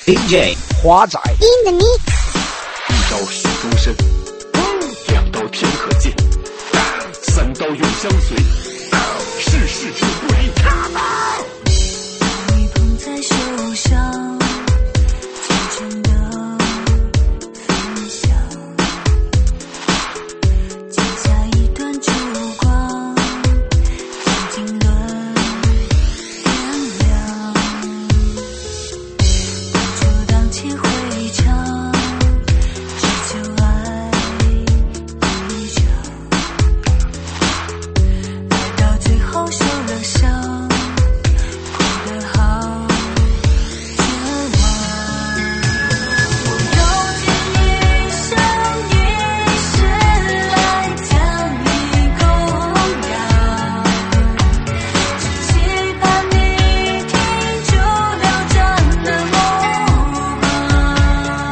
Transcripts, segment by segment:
DJ 华仔 In the mix。 一刀许终身，两刀天可见，三刀永相随，世事永不离。 你捧在手上，虔诚的分享，剪下一段烛光，静静轮原谅，不阻挡且回肠，只求爱一场，爱到最后受了伤，过得好绝望。我用尽一生一世来将你供养，只期盼你停住流转的目光。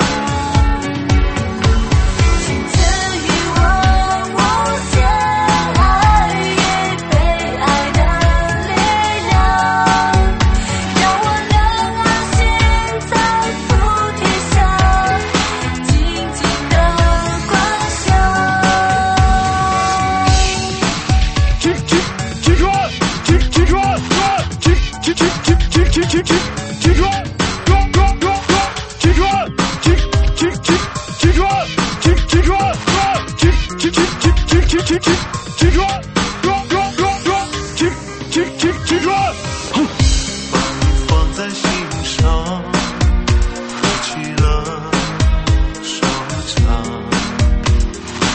请赐予我无限爱与被爱的力量，让我能安心在菩提下静静的观想。 放在心上，合起了收藏，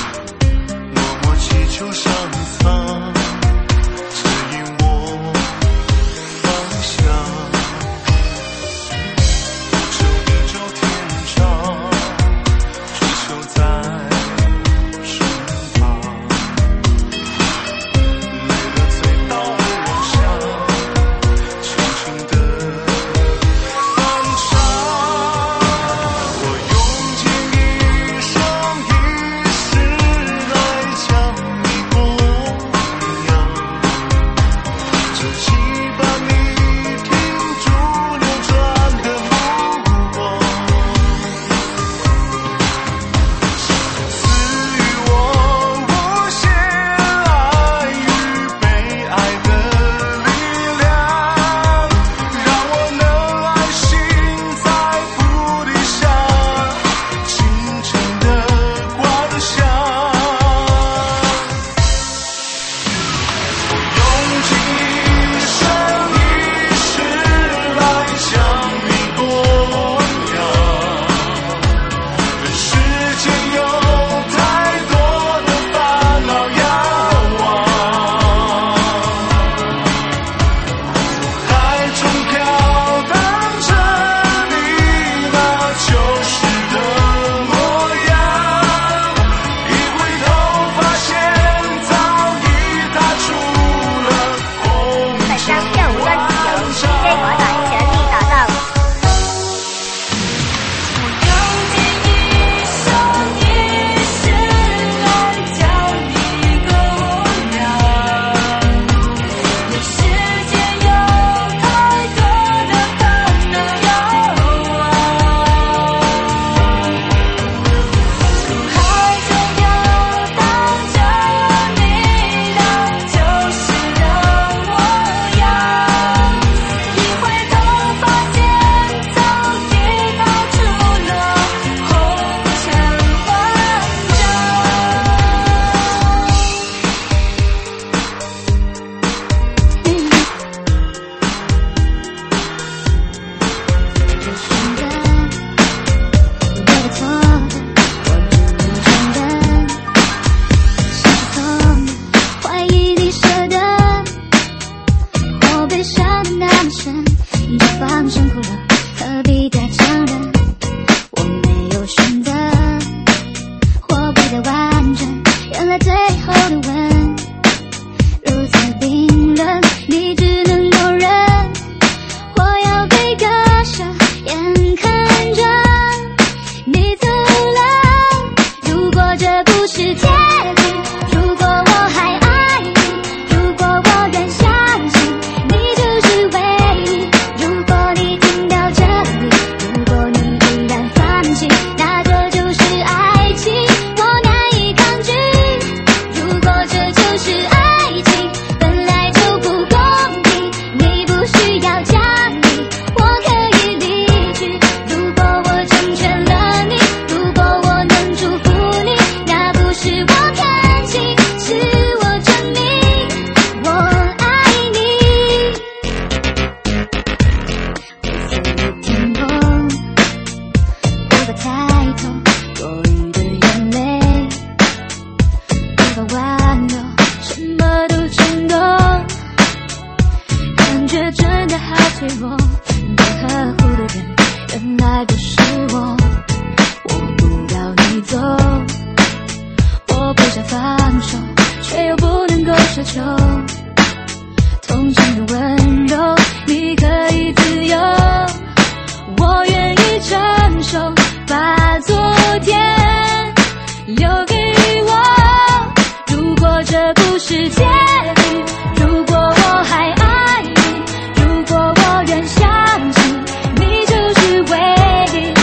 默默祈求上苍指引我起我，被呵护的人原来不是我。我不要你走，我不想放手，却又不能够奢求。同情的温柔，你可以自由，我愿意承受，把昨天留给我。如果这不是结局，如果我还爱你，如果我愿相信你就是唯一，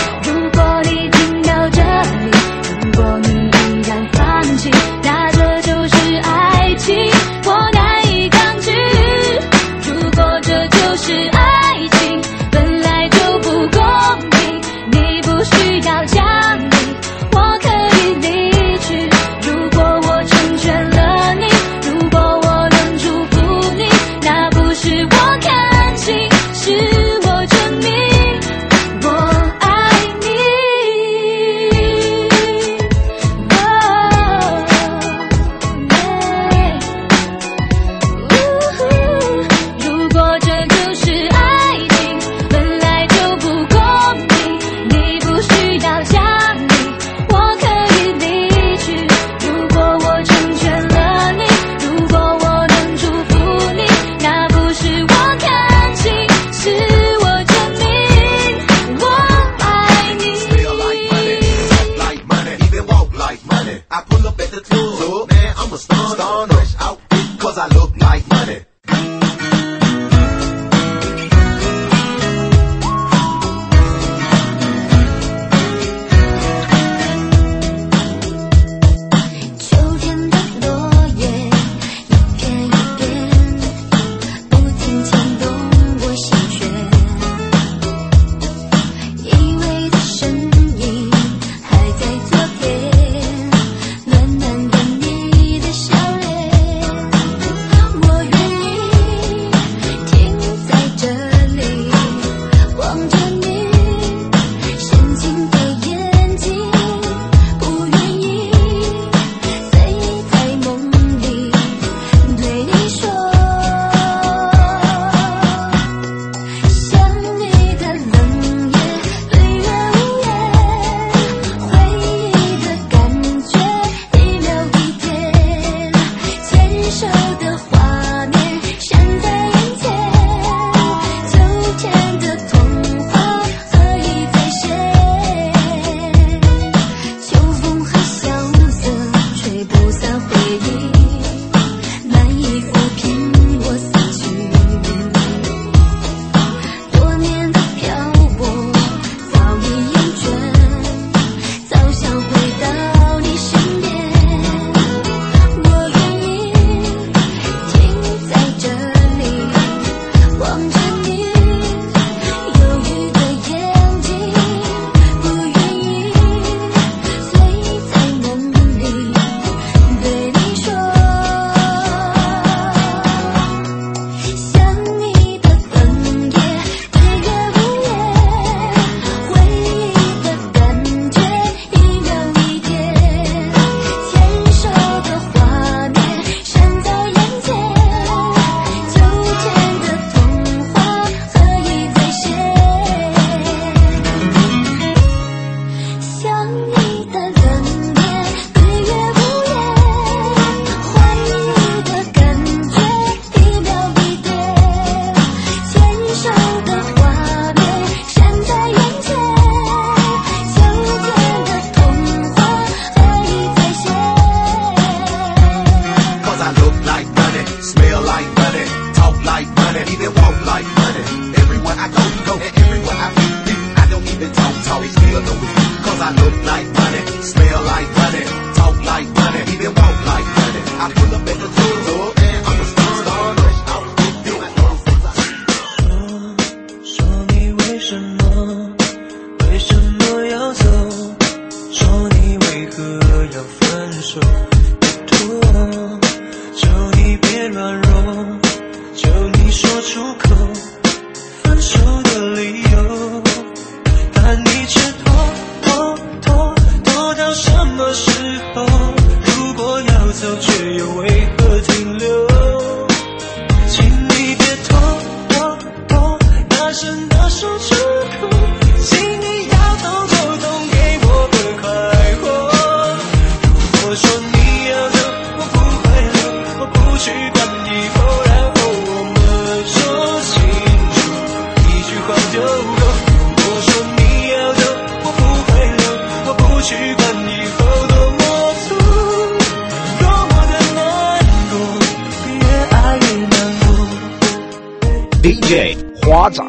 DJ 华仔。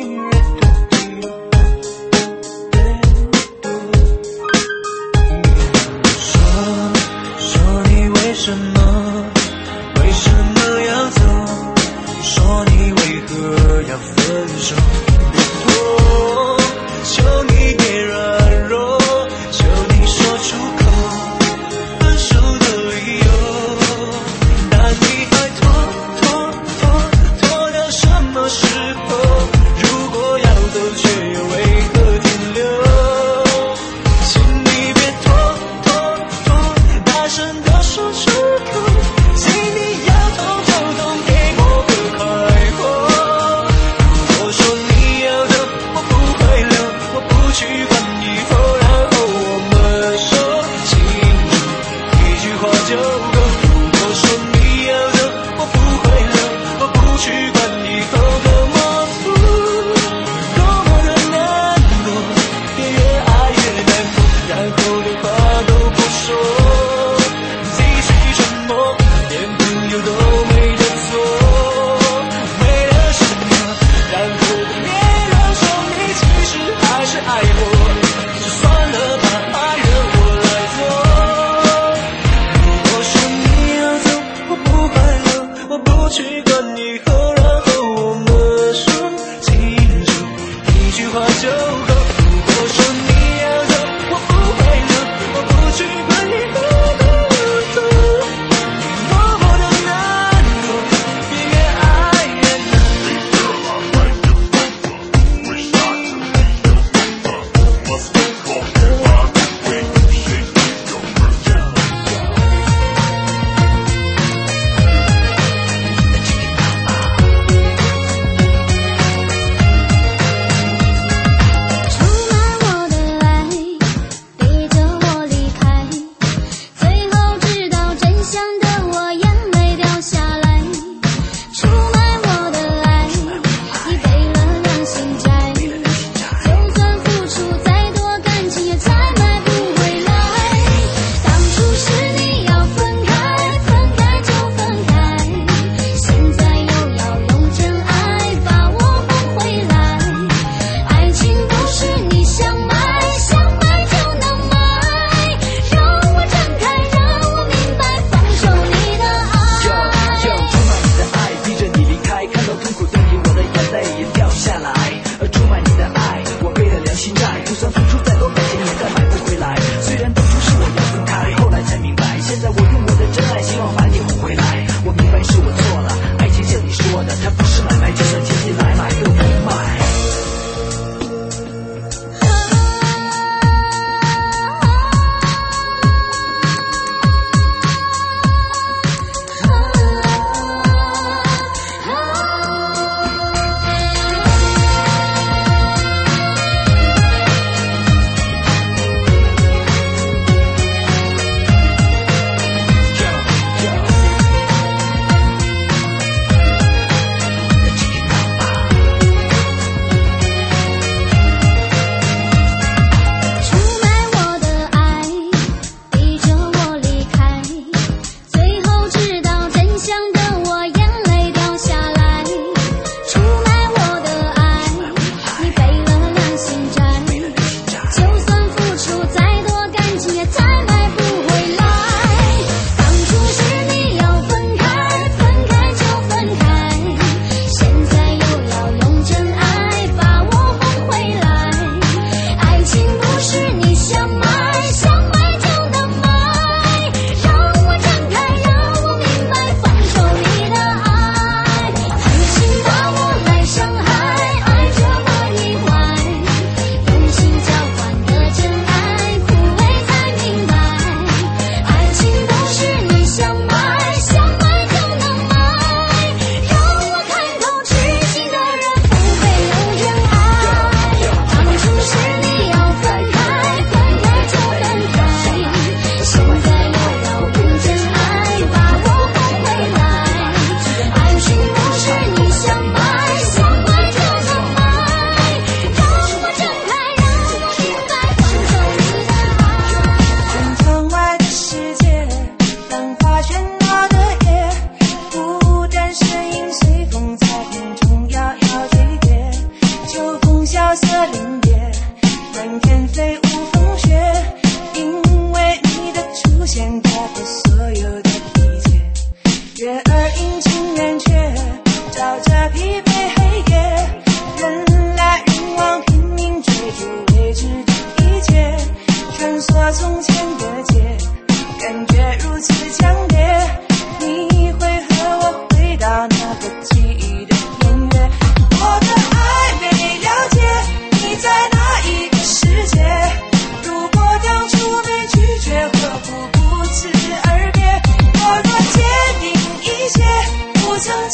说你为什么要走？说你为何要分手？求你别软弱，求你说出口分手的理由。但你还拖到什么时候？如果要走，却又为何停留？请你别拖，大声地说出口。请你要痛就痛，给我个快活。如果说你要走，我不会留，我不去管以后，然后我们说清楚，一句话就够。如果说你要走，我不会留，我不去管以后的模糊，多么的难过，别越爱越难过，然后连话都不说，继续沉默，连朋友都没得做。为了什么？然后别人说你其实还是爱我，就算了吧，爱人我来做。如果说你要走，我不会留，我不去管以后，然后我们说清楚，一句话就够。如果说你要走，我不会留，我不去管以后的我走。多么的难过，别越爱越难过。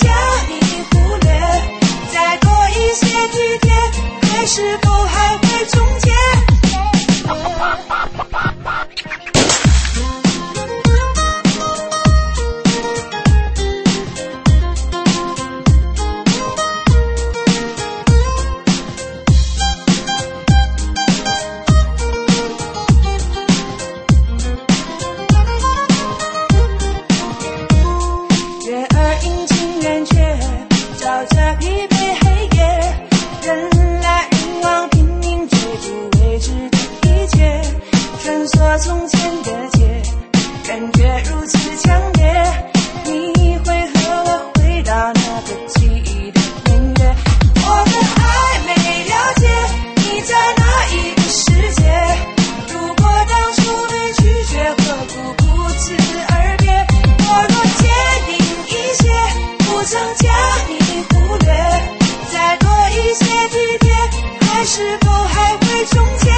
将你忽略，再多一些体贴，爱是否还会终结？月儿阴晴圆缺，照着疲惫黑夜，人来人往，拼命追逐未知的一切，穿梭从前的街，感觉如此强烈，你会和我回到那个记忆的年月。我的爱没了解，你在哪一个世界？如果当初没拒绝，何苦不辞而别？我若坚定一些，不曾将你忽略，再多一些体贴，爱是否还会终结？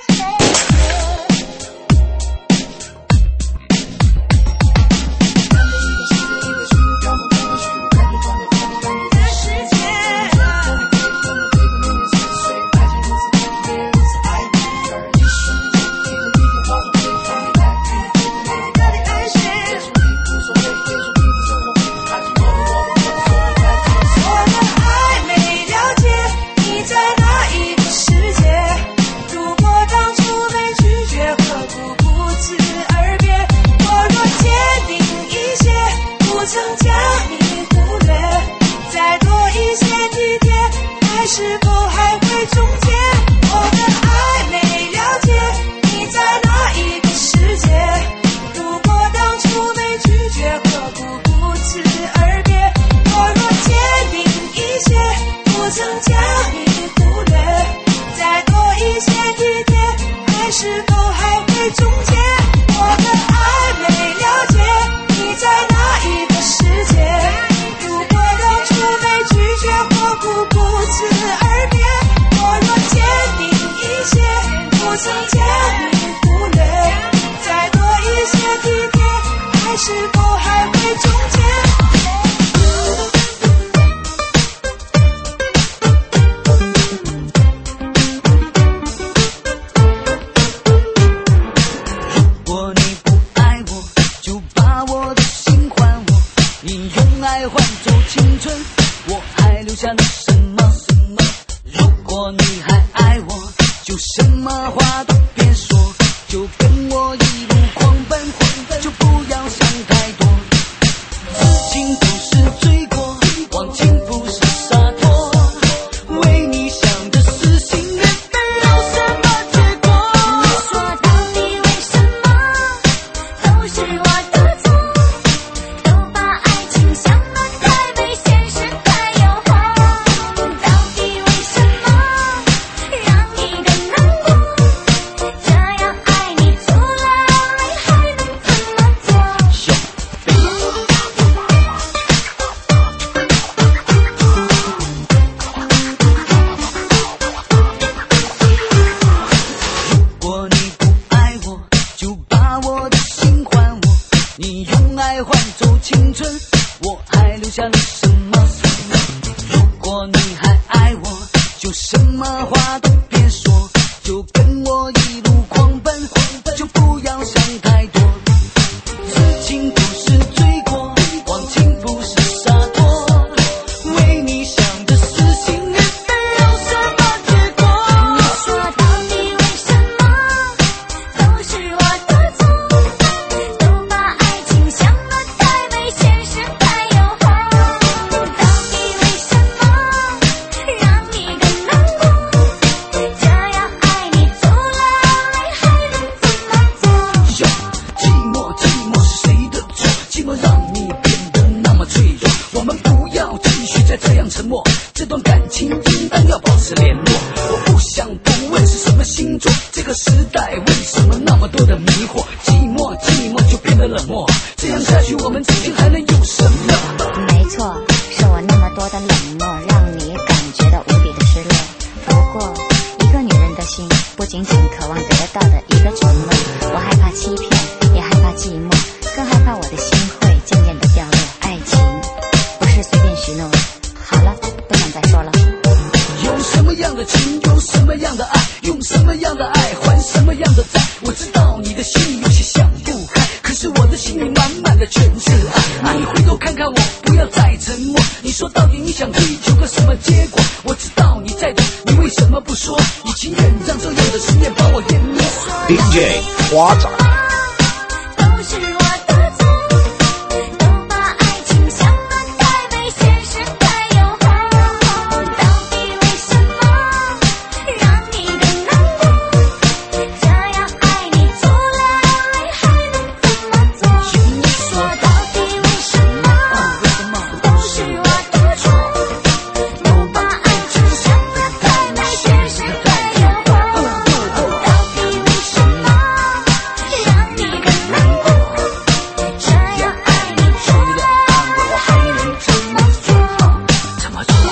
曾将你忽略，再多一些体贴，爱是否还会终结？我的爱没了解，你在哪一个世界？如果当初没拒绝，何苦不辞而别？我若坚定一些，不曾将你忽略，再多一些体贴，爱是否还会终结？我的爱没了解，你在哪一个世界？如果当初没拒绝，何苦不辞而别？我若坚定一些，不曾将你忽略，再多一些体贴，爱是否还会终结？ 换走青春，我还留下了什么？如果你还爱我，就什么话都别说，就跟我一路狂奔，就不要想太多。此情不是罪过，忘情不是洒脱，为你想的撕心裂肺有什么结果？ 你说到底为什么都是我的错？都把爱情想得太美，现实太诱惑。到底为什么让你更难过？这样爱你除了泪还能怎么做？ 如果你不爱我，就把我的心还我。你用爱换走青春，我还留下了什么？如果你还爱我，就什么话都别说，就跟我一路狂奔，就不要想太多。此情不是罪过，忘情不是洒脱，为你想的撕心裂肺有什么结果？ 你说到底为什么都是我的错？都把爱情想得太美，现实太诱惑。到底为什么让你更难过？这样爱你除了泪还能怎么做？ 寂寞，寂寞是谁的错？寂寞让你变得那么脆弱。我们不要继续再这样沉默，这段感情应当要保持联络。我不想不问是什么星座，这个时代为什么那么多的迷惑？寂寞，寂寞就变得冷漠，这样下去我们之间还能有什么？ 没错，是我那么多的冷漠，让你感觉到无比的失落。不过，一个女人的心，不仅仅渴望得到的一个承诺，我害怕欺骗，也害怕寂寞，更害怕我的心会渐渐的掉落。爱情不是随便寻怒了。好了，不想再说了。 用什么样的情，用什么样的爱，用什么样的爱还什么样的债。我知道你的心里有些想不开，可是我的心里满满的全是爱。你回头看看我，不要再沉默。你说到底你想追求个什么结果？我知道你在等，你为什么不说？你情愿让这样的思念把我淹没。 DJ 华仔。 都是我的错，都把爱情想得太美，现实太诱惑。到底为什么让你更难过？这样爱你除了爱还能怎么做？你说到底为什么？都是我的错，都把爱情想得太美，现实太诱惑。到底为什么让你更难过？这样爱你除了爱还能怎么做？ 怎么做？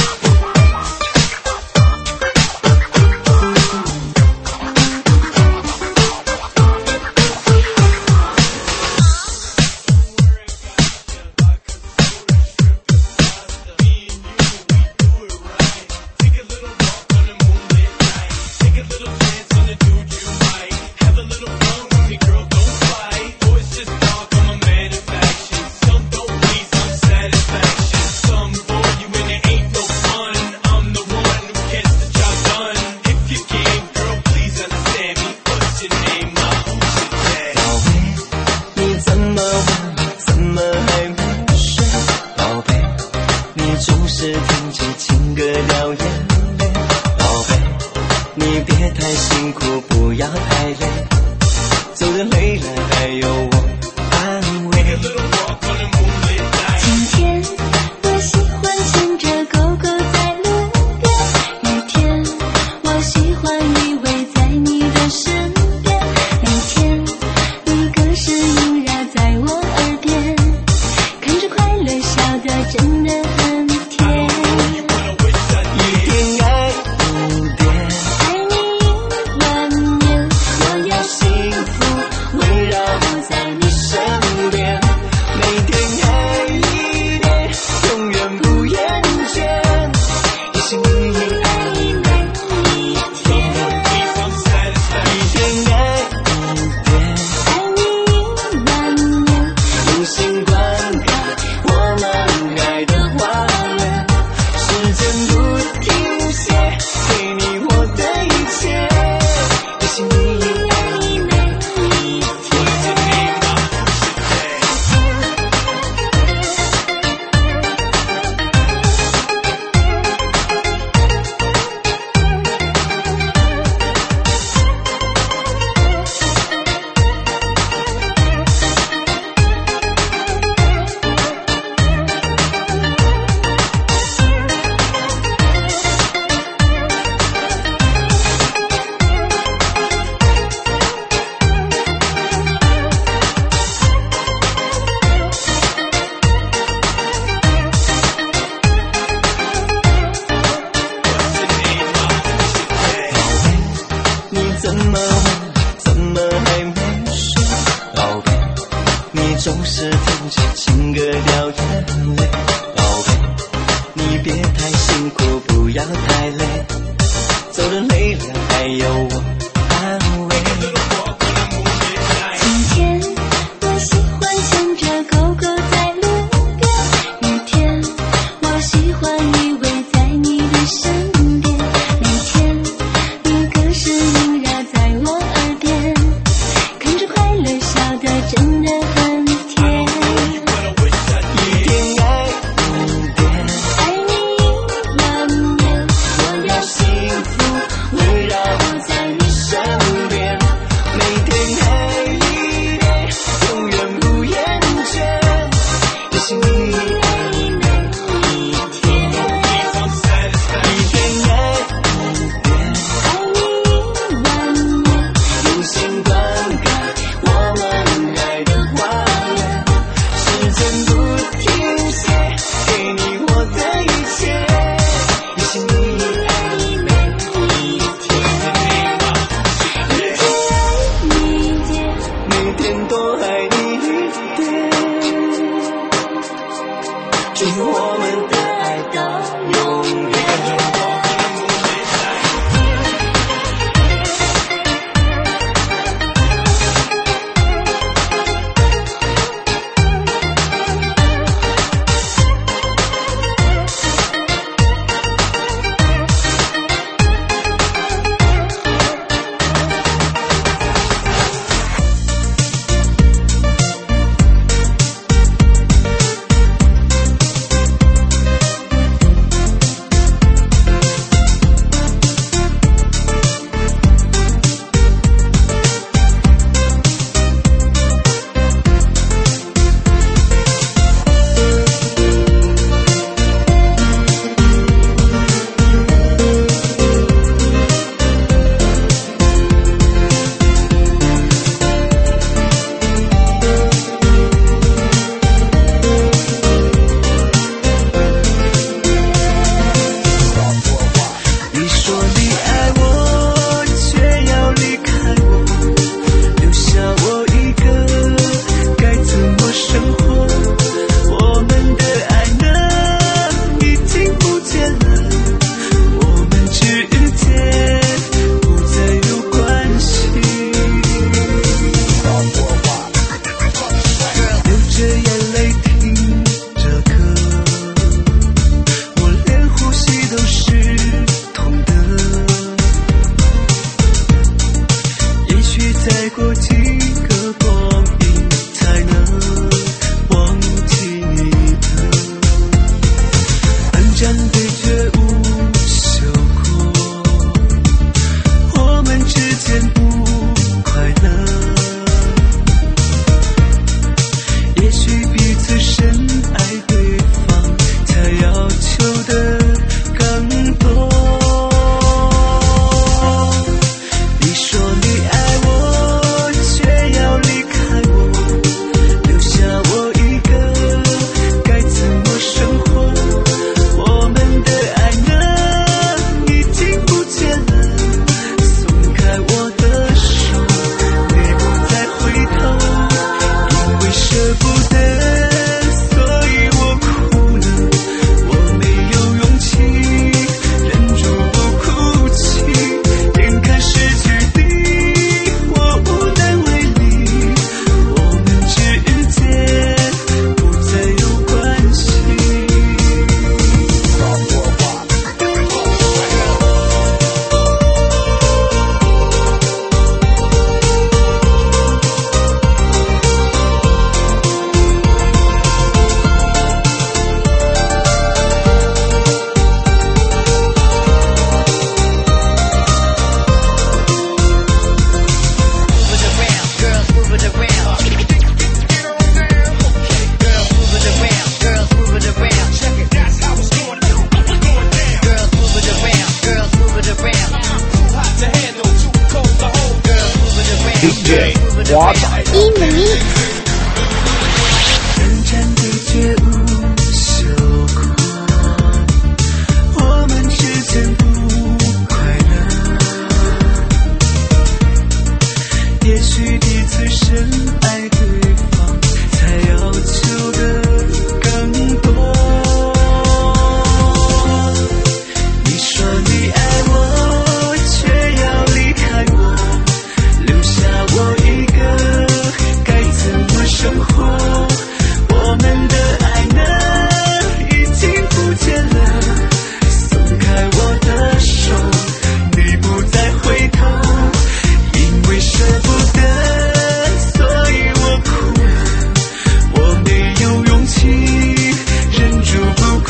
你怎么问？怎么还没睡？宝贝，你总是听着情歌掉眼泪。宝贝，你别太辛苦，不要太累，走得累了还有我安慰。 今天我喜欢牵着狗狗在路边，雨天我喜欢依偎在你的身边，每天你更是萦绕在我耳边，看着快乐笑得真的很甜。 一点爱一点， 爱你1万年，我要幸福围绕在你身边， 每天爱一点，永远不厌倦，一心一意爱你每一天。一点爱一点， 爱你1万年， 用心灌溉我们爱的花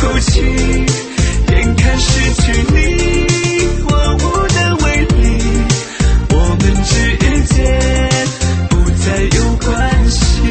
哭泣，眼看失去你，我无能为力，我们之间不再有关系。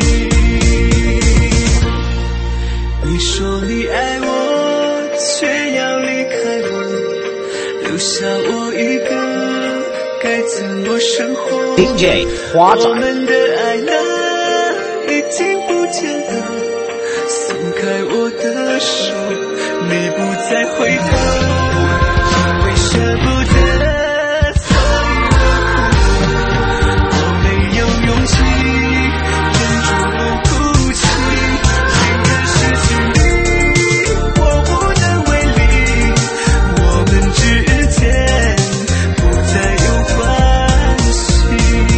你说你爱我，却要离开我，留下我一个，该怎么生活 DJ 华仔我们的爱呢，已经不见了，松开我的手，你不再回头，因为舍不得，所以我没有勇气忍住哭泣，眼看失去你，我无能为力，我们之间不再有关系。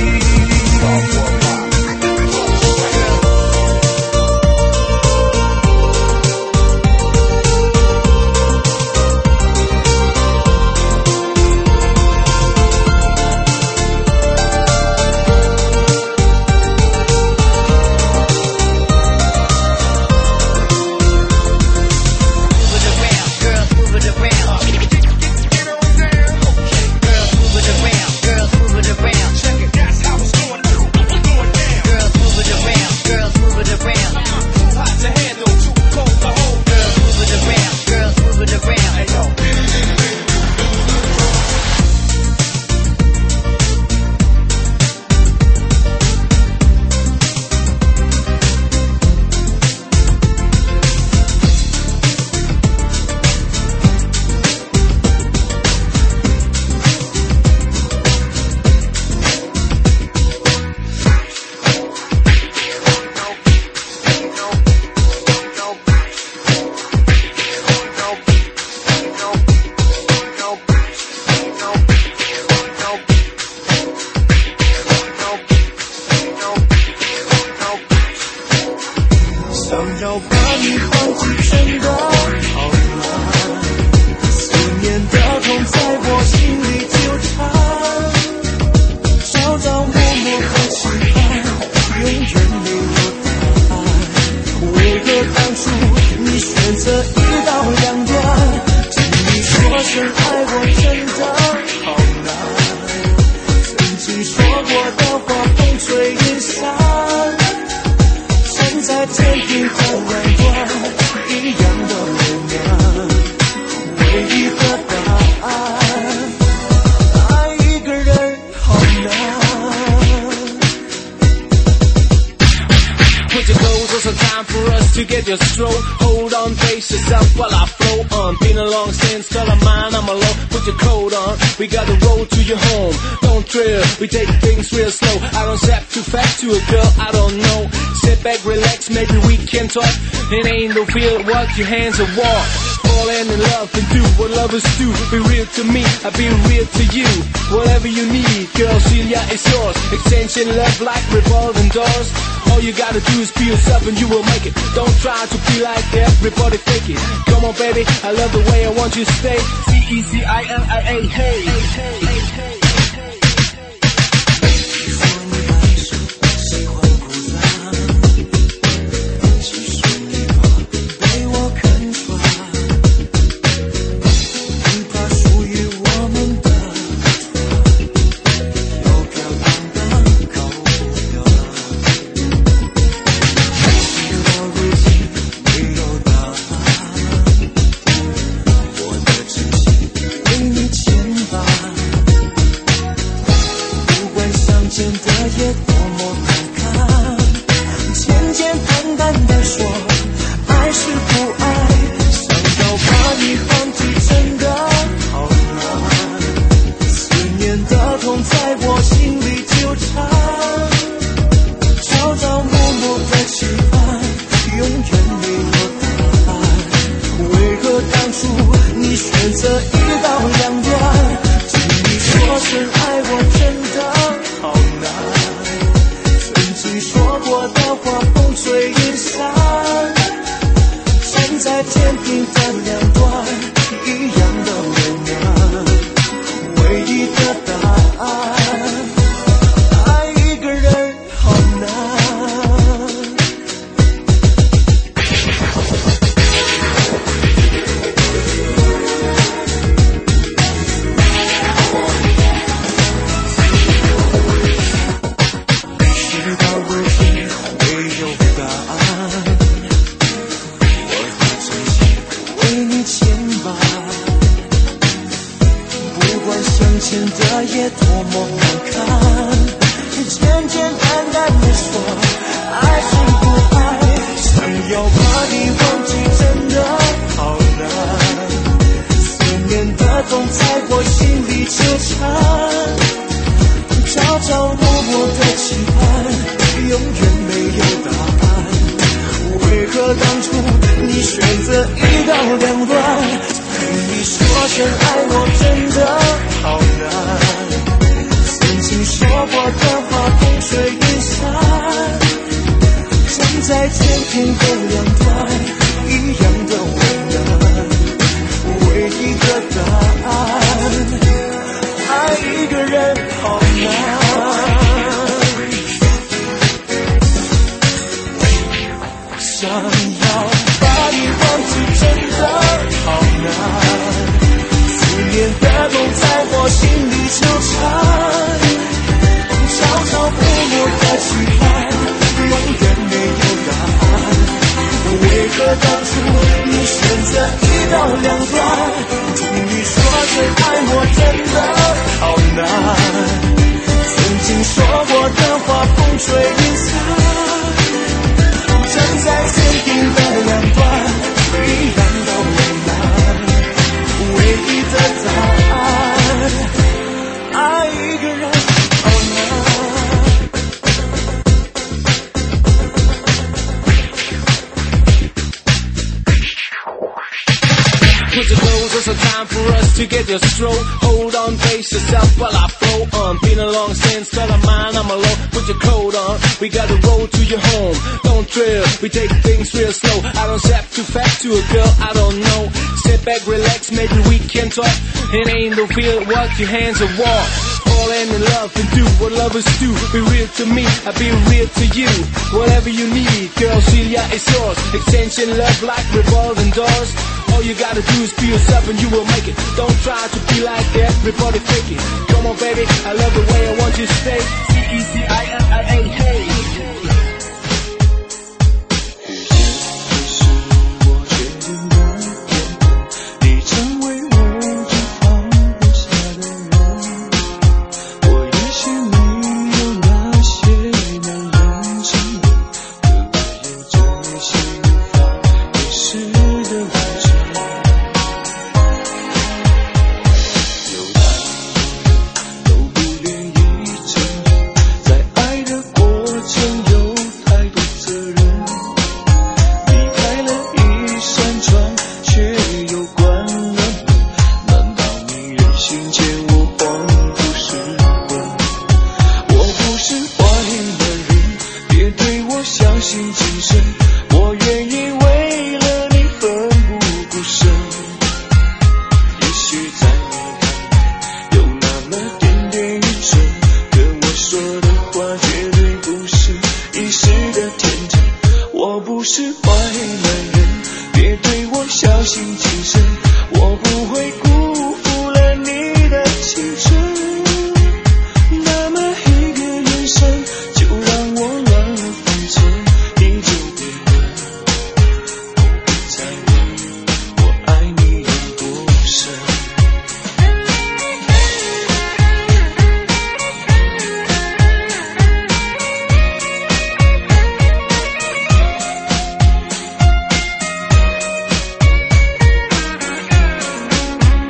想要把你放进真的好难，思念的痛在我心里纠缠，朝朝暮暮的期盼，永远没有答案。为何当初你选择一刀两断？听你说声爱我真的好难，曾经说过的话风吹云散，在天平的两端，一样的温暖，唯一的答案。爱一个人好难。 Put your clothes on, some time for us to get your stroke. Hold on, pace yourself while I flow on. Been a long since, tell a man I'm alone. Put your coat on, we got the road to your home. Don't thrill, we take things real slow. I don't step too fast to a girl I don't know. Sit back, relax, maybe we can talk. It ain't no fear, what your hands are walk. Falling in love and do what lovers do. Be real to me, I be real to you. Whatever you need, girl, Celia is yours. Exchanging love like revolving doors. All you gotta do is be yourself and you will make it. Don't try to be like everybody, fake it. Come on, baby, I love the way I want you to stay. C-E-C-I-L-I-A, hey, hey, hey, hey. 爱牵绊。不管向前的夜多么难看，简简单单的说爱是不爱，想要把你忘记真的好难，思念的痛在我心里纠缠，朝朝暮暮的期盼，永远没有答案。为何当初你选择一刀两断？陪你说声爱我真的好难，曾经说过的话风吹云散，站在天平的两端，一样的为难。唯一的答案，爱一个人好难。想要把你忘记真的好难，思念的痛在我心里纠缠，朝朝暮暮的期盼，永远没有答案。为何当初你选择一刀两断？听你说声爱我真的好难，曾经说过的话风吹云散，站在天平的两端，一样的为难。唯一的答案，爱一个人好难。 Put your clothes on, some time for us to get your stroll. Hold on, pace yourself while I flow on. Been a long since, spell of mine, I'm alone. Put your coat on, we gotta roll to your home. Don't thrill, we take things real slow. I don't step too fast to a girl, I don't know. Sit back, relax, maybe we can talk. It ain't no fear, walk your hands or walk. Falling in love and do what lovers do. Be real to me, I'll be real to you. Whatever you need, girl, Celia is yours. Extension love like revolving doors. All you gotta do is be yourself and you will make it. Don't try to be like everybody fake it. Come on baby, I love the way I want you to stay. C-E-C-I-L-I-A, hey. 爱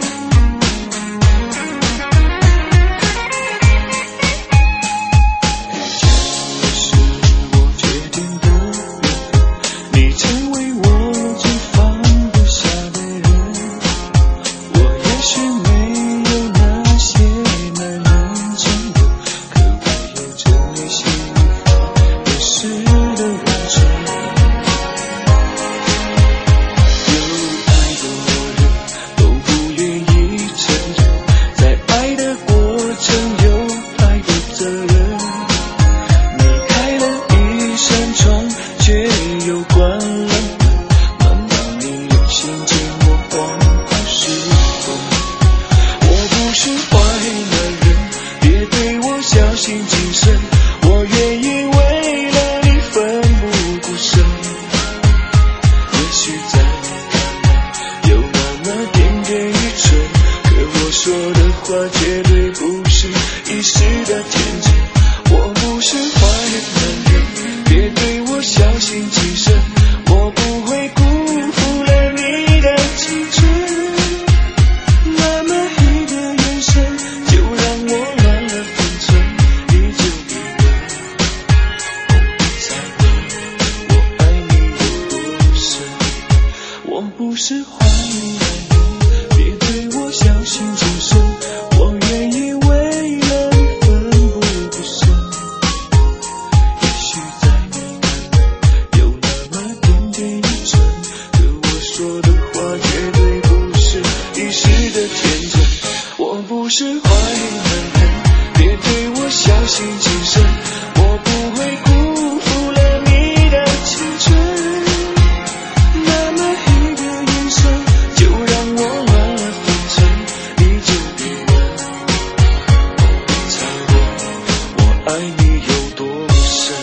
话绝对不是一时的天真。我不是坏男人，别对我小心谨慎，我不会辜负了你的青春。那么黑的眼神就让我乱了分寸，你就明白，你才懂我爱你有多深。我不是坏男人，别对我小心谨慎，我愿意为了你奋不顾身。也许在你那有那么点点愚蠢，可我说的话绝对不是一时的天真。我不是坏男人，别对我小心谨慎，我不会辜负了你的青春。那么黑的眼神就让我乱了分寸，你就明白，你才懂我爱你有多深。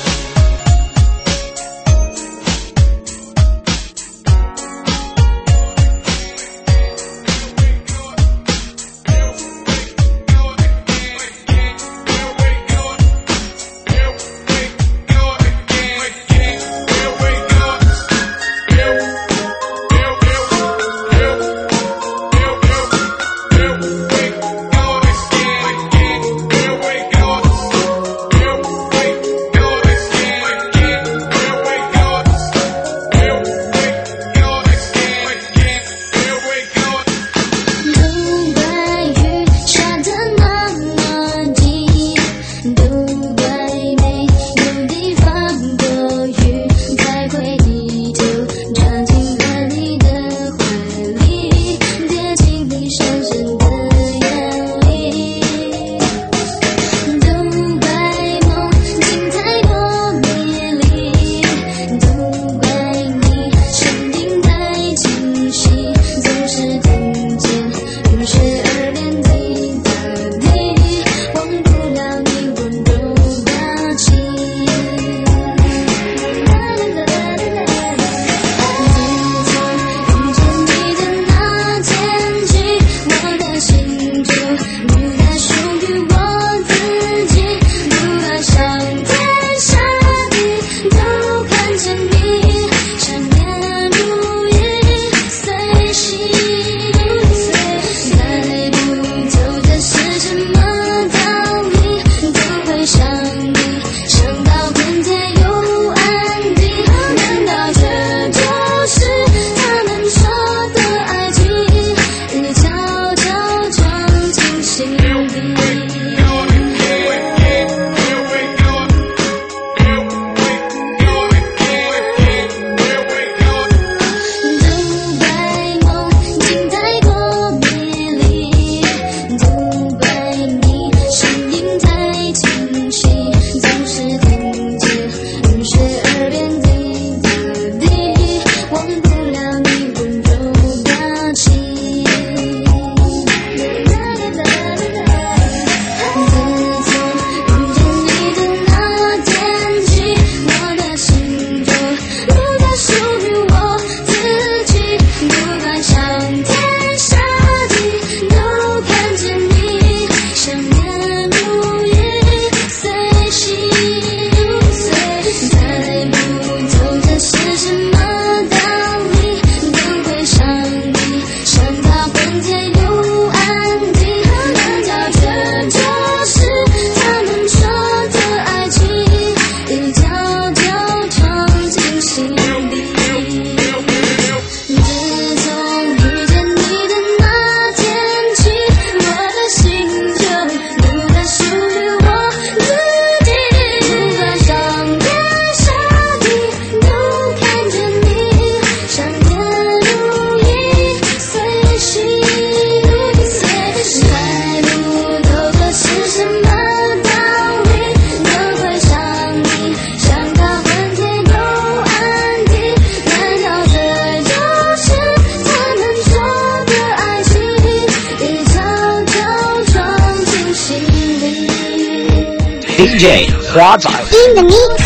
DJ 华仔 In the mix。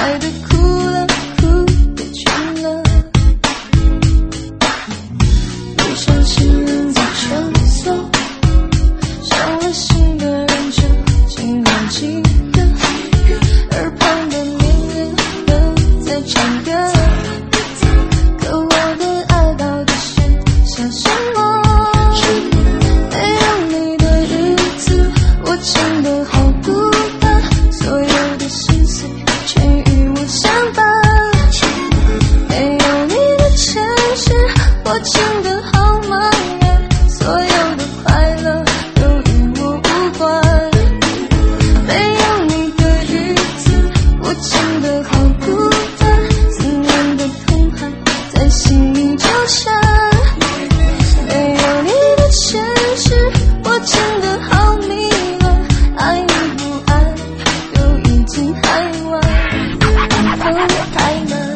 爱的哭了，哭的倦了。路上行人在穿梭，伤了心的人就仅有几个，耳旁的恋人都在唱歌。可我的爱到底剩下什么？没有你的日子，我真的好孤单，所有的心碎全与我相伴。没有你的城市，我真的好茫然，所有的快乐都与我无关。没有你的日子，我真的好孤单，思念的痛还在心里纠缠。没有你的城市，我真的好迷乱，爱与不爱都已经太晚，都太难。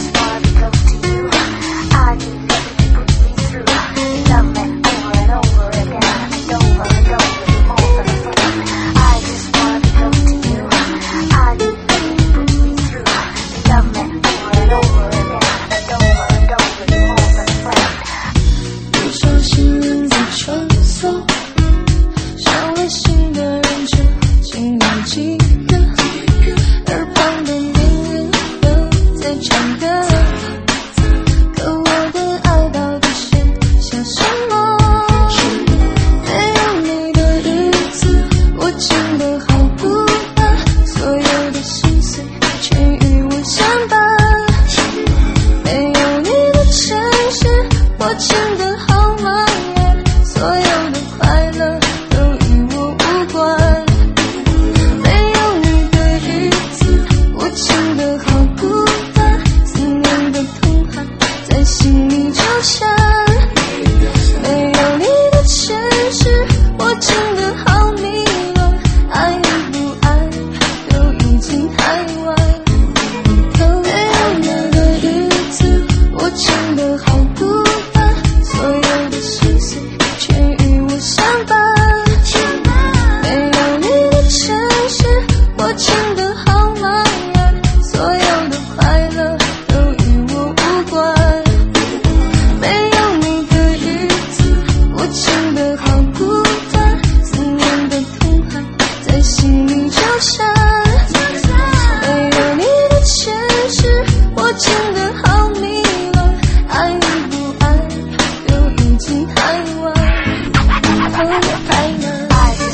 路上行人在穿梭，伤了心的人就仅有几个，耳旁的恋人都在唱歌。可我的爱到底剩下什么？没有你的日子，我真的好孤单，所有的心碎全与我相伴。没有你的城市，我真的好茫然，所有的快乐都与我无关。没有你的日子，我真的好孤单，思念的痛还在心里纠缠。没有你的城市，我真的好迷乱，爱与不爱都已经太晚。没有你的日子，我真的好孤单，所有的心碎全与我相伴。没有你的城市，我真的好茫然，所有的快乐都与我无关。没有你的日子，我真的好孤单，思念的痛还在心里纠缠。没有你的城市，我真的好迷乱，爱与不爱都已经太晚，都太难。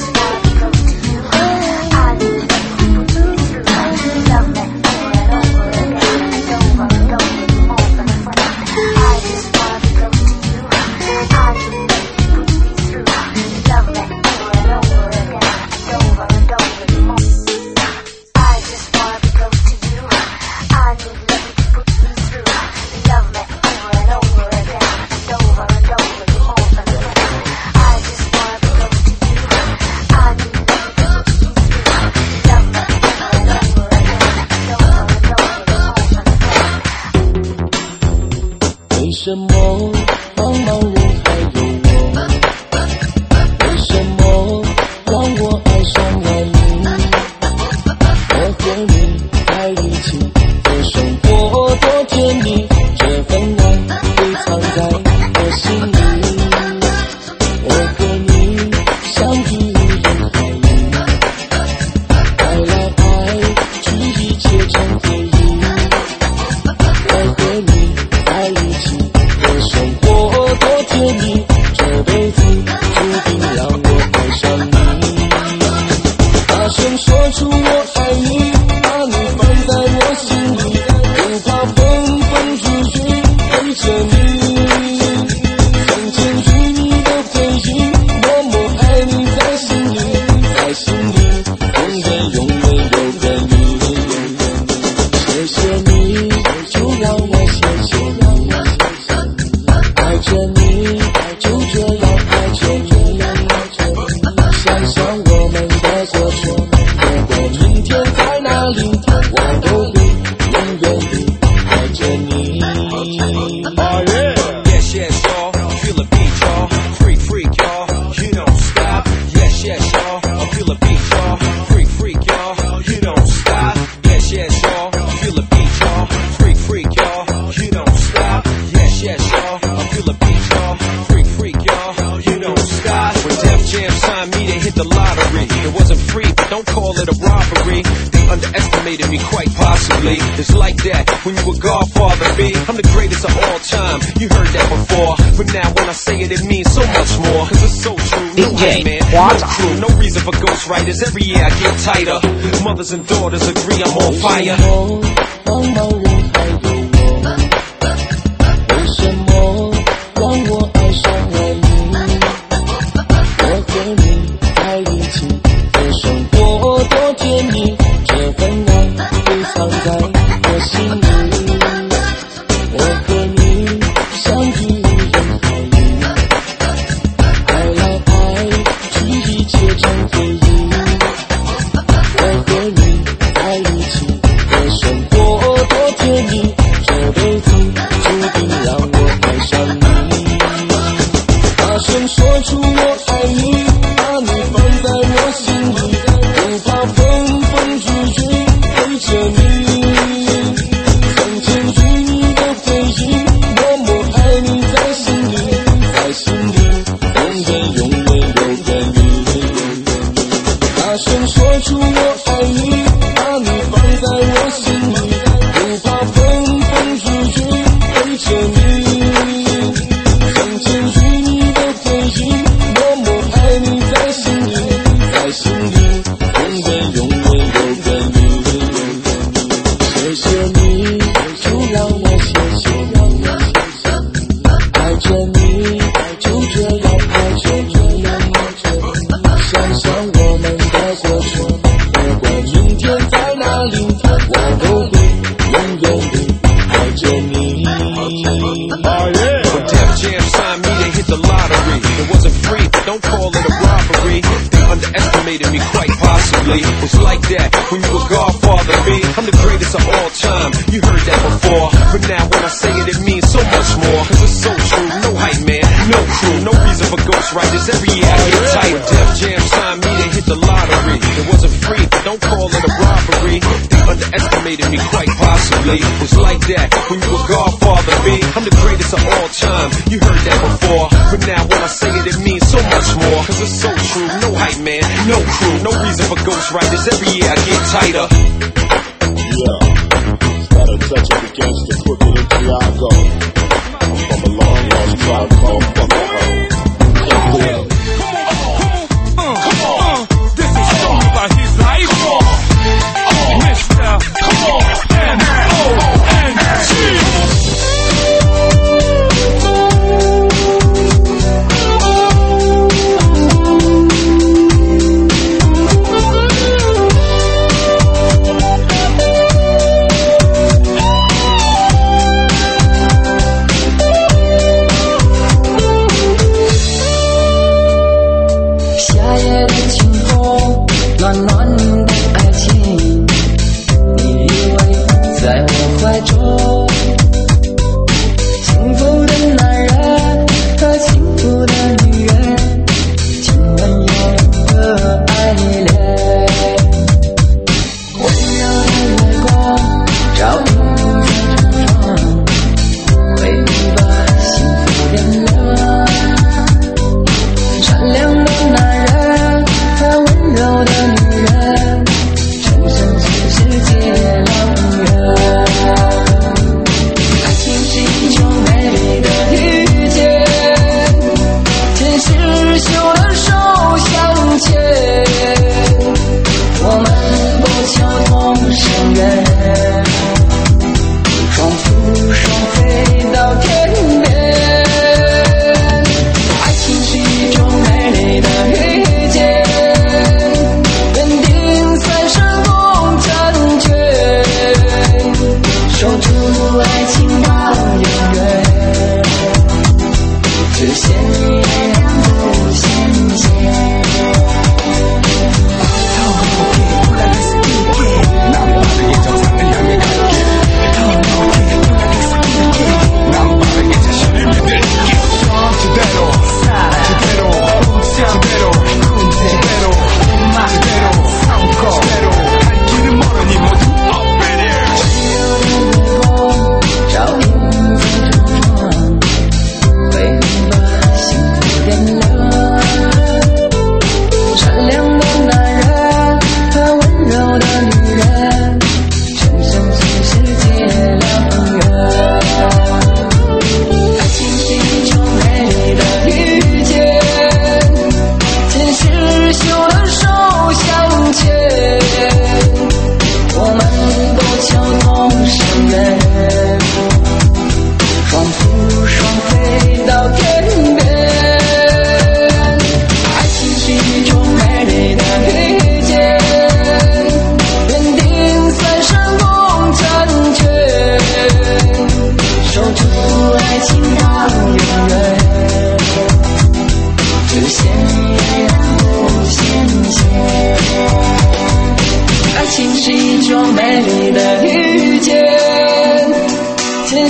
为什么茫茫人海有我？为什么让我爱上了你？我和你在一起的生活多甜蜜，这份爱被藏在我心里。我和你相遇人海里，爱来爱去一切成回忆。我和你在一起的生活多甜 underestimated me quite possibly. It's like that when you were Godfather B. I'm the greatest of all time. You heard that before, but now when I say it, it means so much more. Cause it's so true. No hype, man, no crew, no reason for ghostwriters. Every year I get tighter. Mothers and daughters agree I'm on fire. 茫茫人海有我，为什么让我爱上了你？我和你在一起的生活多甜蜜，这份爱被藏在我心里。我和你相遇人海里，爱来爱去一切成回忆。我和你在一起的生活多甜蜜，这辈子注定让我爱上你。大声说出我爱你，把你放在我心里，不怕风风雨雨陪着你。曾牵据你的回忆，默默爱你在心里，在心里永远永远有个你。大声说出我爱你，把你放在我心里，不怕风风雨雨陪着你。曾牵据你的回忆，默默爱你在心里，在心里永远永远有个你。谢谢你，就让我谢谢你，爱着你，就这样爱着你。想想我们的过去，不管明天在哪里，我都会永远地爱着你。 When Def Jam signed me, they hit the lottery. It wasn't free, don't call it a robbery. They underestimated me quite possibly. It's like that when you were Godfather B. I'm the greatest of all time. You heard that before, but now when I say it, it means so much more. Cause it's so true, no hype, man, no crew, no reason for ghostwriters. Every year I get tight. When Def Jam signed me, they hit the lottery. It wasn't free, don't call it a robbery. They underestimated me quite possibly. It's like that when you were Godfather B. I'm the greatest of all time. You heard that before, but now when I say it, it means so much more. Cause it's so true, no hype, man, no crew, no reason for ghostwriters. Every year I get tighter. Yeah, got a touch of the gangster crooked in Tiago. From a long lost tribe called Fucking Home. Come on, this is song about his life. Mr. Come on, M-O-N-G.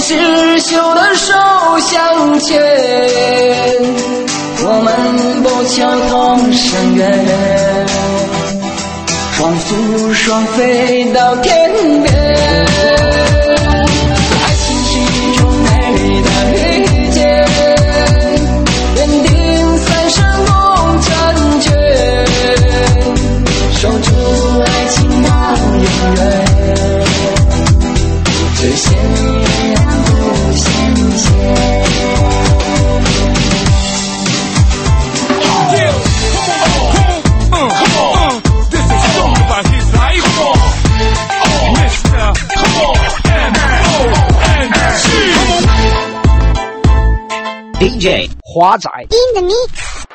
执手的手相牵，我们不求同生缘，双宿双飞到天边。爱情是一种美的遇见，认定三生共婵娟，守住爱情到永远，只羡鸳鸯不羡仙。 DJ 华仔 In the mix。